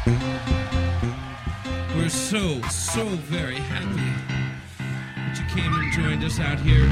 We're so very happy that you came and joined us out here.